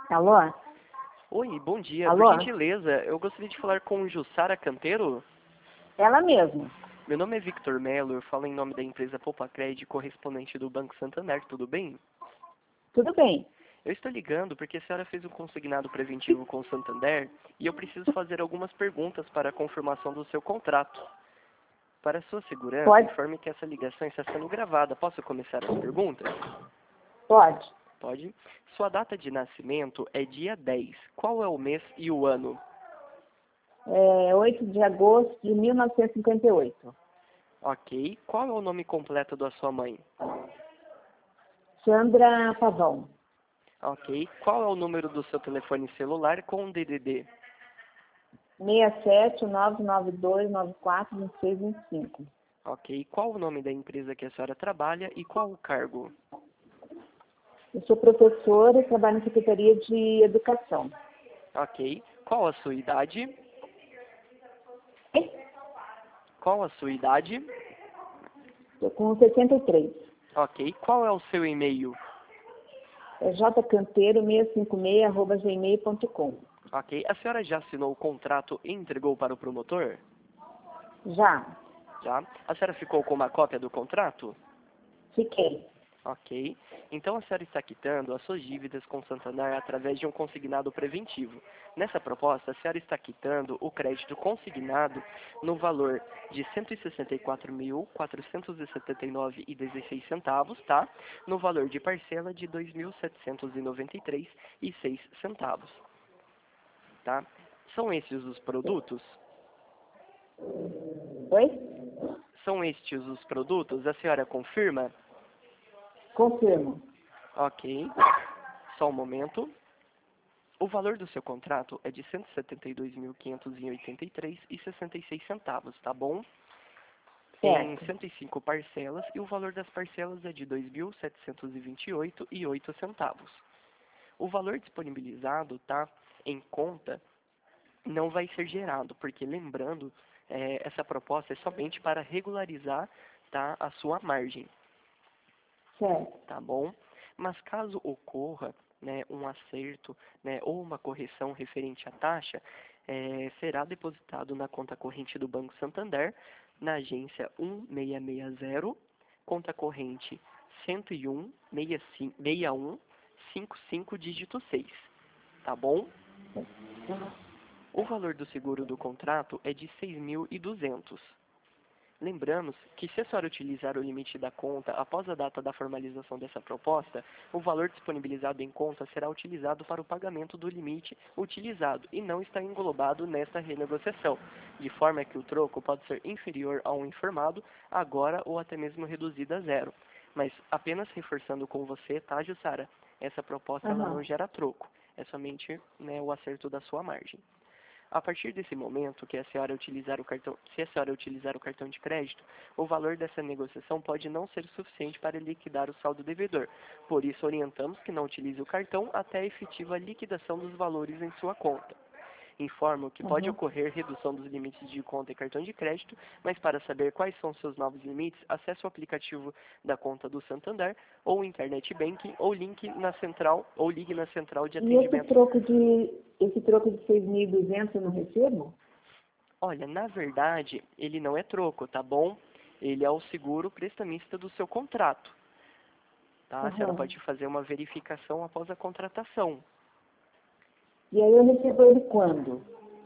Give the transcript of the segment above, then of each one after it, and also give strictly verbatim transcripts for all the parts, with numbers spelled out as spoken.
Alô? Oi, bom dia. Alô? Por gentileza, eu gostaria de falar com Jussara Canteiro. Ela mesma. Meu nome é Victor Melo, eu falo em nome da empresa Popacred, correspondente do Banco Santander, tudo bem? Tudo bem. Eu estou ligando porque a senhora fez um consignado preventivo com o Santander e eu preciso fazer algumas perguntas para a confirmação do seu contrato. Para sua segurança, Pode? informe que essa ligação está sendo gravada. Posso começar as perguntas? Pode. Pode. Sua data de nascimento é dia dez. Qual é o mês e o ano? É oito de agosto de mil novecentos e cinquenta e oito. Ok. Qual é o nome completo da sua mãe? Sandra Pavão. Ok. Qual é o número do seu telefone celular com D D D? seis sete nove nove dois nove quatro dois seis dois cinco. Ok. Qual o nome da empresa que a senhora trabalha e qual o cargo? Eu sou professora e trabalho na Secretaria de Educação. Ok. Qual a sua idade? Qual a sua idade? Estou com sessenta e três. Ok. Qual é o seu e-mail? É jcanteiro seiscentos e cinquenta e seis arroba gmail ponto com. Ok. A senhora já assinou o contrato e entregou para o promotor? Já. Já. A senhora ficou com uma cópia do contrato? Fiquei. Ok. Então a senhora está quitando as suas dívidas com o Santander através de um consignado preventivo. Nessa proposta, a senhora está quitando o crédito consignado no valor de cento e sessenta e quatro mil, quatrocentos e setenta e nove reais e dezesseis centavos, tá? No valor de parcela de dois mil setecentos e noventa e três reais e seis centavos, tá? São estes os produtos? Oi? São estes os produtos? A senhora confirma? Confirmo. Ok. Só um momento. O valor do seu contrato é de cento e setenta e dois mil, quinhentos e oitenta e três reais e sessenta e seis centavos, tá bom? Em Certo. cento e cinco parcelas e o valor das parcelas é de dois mil setecentos e vinte e oito reais e oito centavos. O valor disponibilizado, tá, em conta, não vai ser gerado, porque lembrando, é, essa proposta é somente para regularizar, tá, a sua margem. Certo. Tá bom? Mas caso ocorra, né, um acerto, né, ou uma correção referente à taxa, eh, será depositado na conta corrente do Banco Santander, na agência um seis seis zero, conta corrente cento e um, seis um, cinco cinco, dígito seis. Tá bom? O valor do seguro do contrato é de seis mil e duzentos. Lembramos que se a senhora utilizar o limite da conta após a data da formalização dessa proposta, o valor disponibilizado em conta será utilizado para o pagamento do limite utilizado e não está englobado nesta renegociação, de forma que o troco pode ser inferior ao informado agora ou até mesmo reduzido a zero. Mas apenas reforçando com você, tá, Jussara? Essa proposta ela Aham. não gera troco, é somente, né, o acerto da sua margem. A partir desse momento que a senhora utilizar o cartão, se a senhora utilizar o cartão de crédito, o valor dessa negociação pode não ser suficiente para liquidar o saldo devedor. Por isso, orientamos que não utilize o cartão até a efetiva liquidação dos valores em sua conta. Informo que pode Uhum. ocorrer redução dos limites de conta e cartão de crédito, mas para saber quais são seus novos limites, acesse o aplicativo da conta do Santander, ou Internet Banking, ou link na central, ou ligue na central de E esse atendimento. troco de esse troco de seis mil e duzentos eu não recebo? Olha, na verdade, ele não é troco, tá bom? Ele é o seguro prestamista do seu contrato, tá? A senhora Aham. pode fazer uma verificação após a contratação. E aí eu recebo ele quando?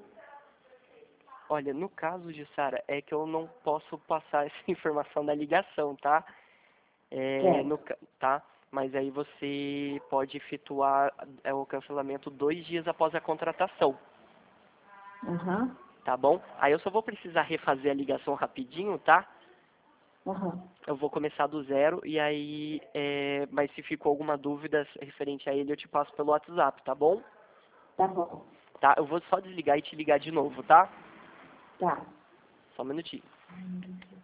Olha, no caso de Sara, é que eu não posso passar essa informação da ligação, tá? É, no, Certo. ca- tá? Mas aí você pode efetuar é, o cancelamento dois dias após a contratação, Aham. tá bom? Aí eu só vou precisar refazer a ligação rapidinho, tá? Aham. Eu vou começar do zero e aí, é, mas se ficou alguma dúvida referente a ele, eu te passo pelo WhatsApp, tá bom? Tá bom. Tá? Eu vou só desligar e te ligar de novo, tá? Tá. Só um minutinho.